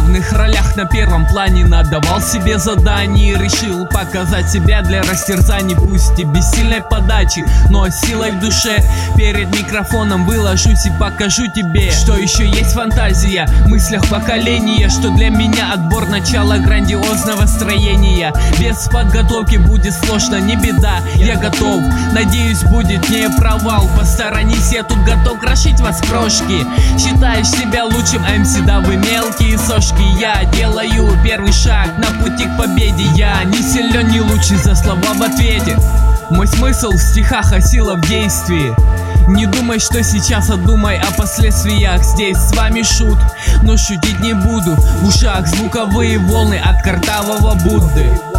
главных ролях на первом плане. Надавал себе задание, решил показать себя для растерзаний. Пусть и без сильной подачи, но силой в душе. Перед микрофоном выложусь и покажу тебе, что еще есть фантазия в мыслях поколения, что для меня отбор начала грандиозного строения. Без подготовки будет сложно, не беда, я готов. Надеюсь, будет не провал. Посторонись, я тут готов крошить вас в крошки. Считаешь себя лучшим MC, да вы мелкие сошки. Я делаю первый шаг на пути к победе. Я не силен, не лучший за слова в ответе. Мой смысл в стихах, а сила в действии. Не думай, что сейчас, а думай о последствиях. Здесь с вами шут, но шутить не буду. В ушах звуковые волны от картавого Будды.